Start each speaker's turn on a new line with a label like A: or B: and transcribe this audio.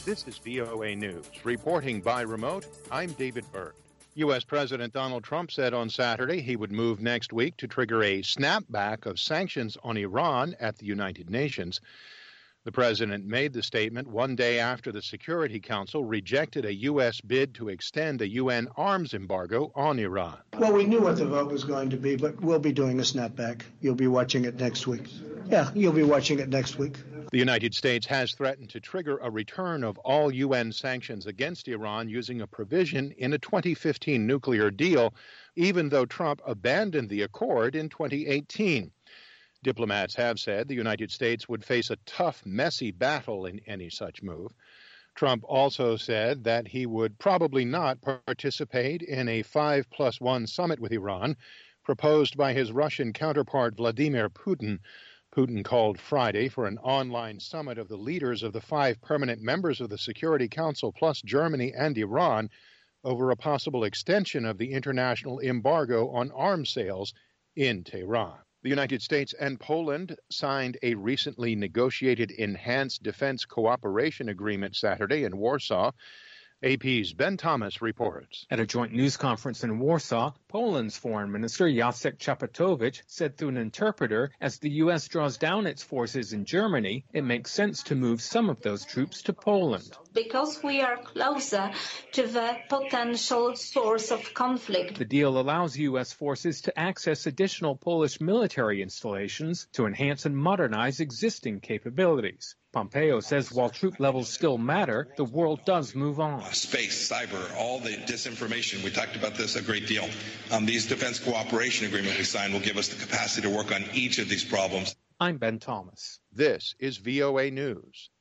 A: This is VOA News. Reporting by remote, I'm David Byrd. U.S. President Donald Trump said on Saturday he would move next week to trigger a snapback of sanctions on Iran at the United Nations. The president made the statement one day after the Security Council rejected a U.S. bid to extend a UN arms embargo on Iran.
B: Well, we knew what the vote was going to be, but we'll be doing a snapback. You'll be watching it next week. Yeah, you'll be watching it next week.
A: The United States has threatened to trigger a return of all UN sanctions against Iran using a provision in a 2015 nuclear deal, even though Trump abandoned the accord in 2018. Diplomats have said the United States would face a tough, messy battle in any such move. Trump also said that he would probably not participate in a 5+1 summit with Iran proposed by his Russian counterpart Vladimir Putin. Putin called Friday for an online summit of the leaders of the 5 permanent members of the Security Council, plus Germany and Iran, over a possible extension of the international embargo on arms sales in Tehran. The United States and Poland signed a recently negotiated enhanced defense cooperation agreement Saturday in Warsaw. AP's Ben Thomas reports.
C: At a joint news conference in Warsaw, Poland's Foreign Minister Jacek Czaputowicz said through an interpreter, as the U.S. draws down its forces in Germany, it makes sense to move some of those troops to Poland.
D: Because we are closer to the potential source of conflict.
C: The deal allows U.S. forces to access additional Polish military installations to enhance and modernize existing capabilities. Pompeo says while troop levels still matter, the world does move on.
E: Space, cyber, all the disinformation, we talked about this a great deal. These defense cooperation agreements we signed will give us the capacity to work on each of these problems.
C: I'm Ben Thomas.
A: This is VOA News.